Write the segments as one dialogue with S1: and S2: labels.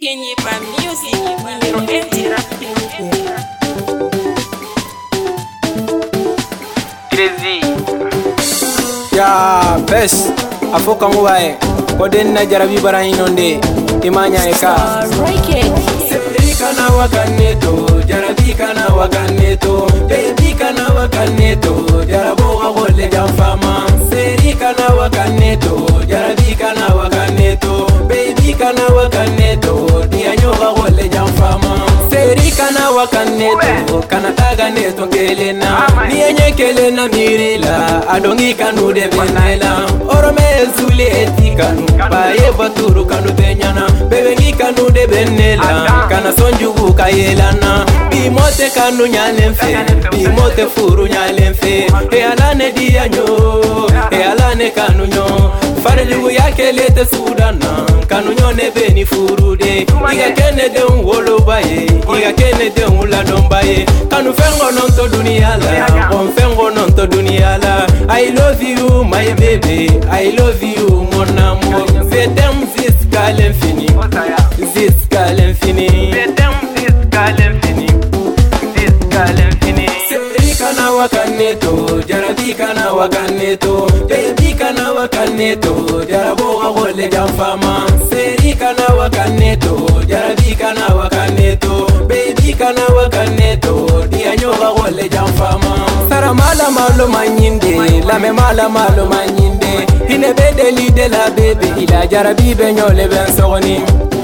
S1: Kenye pa music, numero 1 du rap.
S2: Crazy. Ya best afoka mubaye koden na jarabi barayinonde imanya eka serika na wakaneto jarabi kana wakaneto baby kana wakaneto jarabo gole jamfama serika na wakaneto jarabi kana wakaneto baby kana wakaneto dianyo gole jamfama serika na wakaneto kana taga neto kelena nienye kelena mirila adongi kanu de benela orome zuli etikanu baye baturu kanu tenyana bebengi kanu de benela kana sonjugu kayelana bimote kanu nyalemfe bimote furu nyalemfe e alane dianyo e alane kanu nyo fareligu yake lete sudana kanu nyone beni furude iga kene de wolo baye iga kene de uladon baye kanu fengo nonto duniala on fengo nonto duniala I love you my baby I love you mon amour je t'aime jusqu'à l'infini jusqu'à l'infini je t'aime jusqu'à l'infini jusqu'à l'infini serika na wakaneto jarabi kana wakaneto baby kana wakaneto jarabo gole jamfama serika na wakaneto jarabi kana wakaneto baby kana wakaneto dianyo gole jamfama sara mala malo manyinde la me mala malo manyinde ine bedeli de la bebe ila jarabi benyole ben sogoni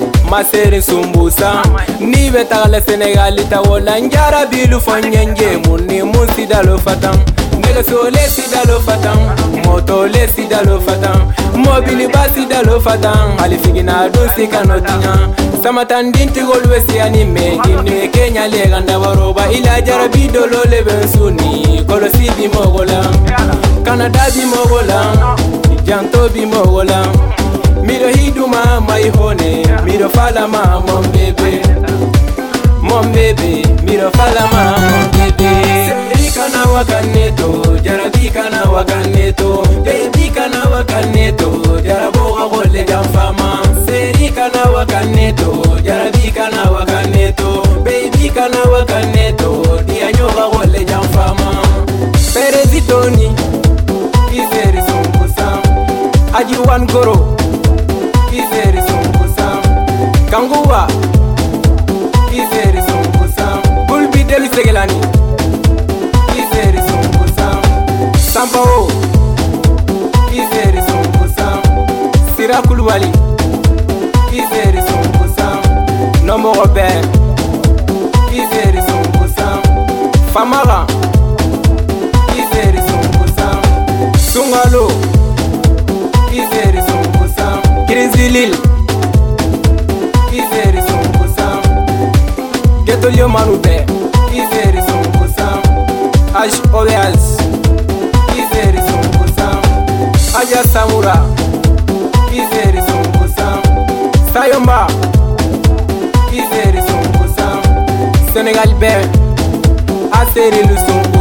S2: maseri sumbusa ni betala Senegal tawola njarabi lu fonyenje munni musidalo fatam nega sole sidalo fatam moto le sidalo fatam mobili basi dalo fatam alifigina dosi kanotinya samatandinti golwesi anime dinne Kenya leganda waroba ila jarabi dolo le bensuni kolosi bi mogola Canada bi mogola janto bi mogola miro hiduma mai hone miro fala ma mon bebe miro fala ma mon bebe serika na wakaneto jarabi kana wakaneto baby kana wakaneto jarabo gole jamfama serika na wakaneto jarabi kana wakaneto baby kana wakaneto dianyo gole jamfama perezitoni izeri sungusa aji wan goro izeri sungusa kanguwa izeri sungusa bulbi deli segelani izeri sungusa sampao izeri sungusa sirakulwali izeri sungusa nomo robert izeri sungusa famara izeri sungusa sungalo izeri sungusa Krizilil izeri sungusa Getolio manube izeri sungusa Ash Oveas izeri sungusa Aja Samura izeri sungusa Sayomba izeri sungusa Senegal Ben aseri lu sungusa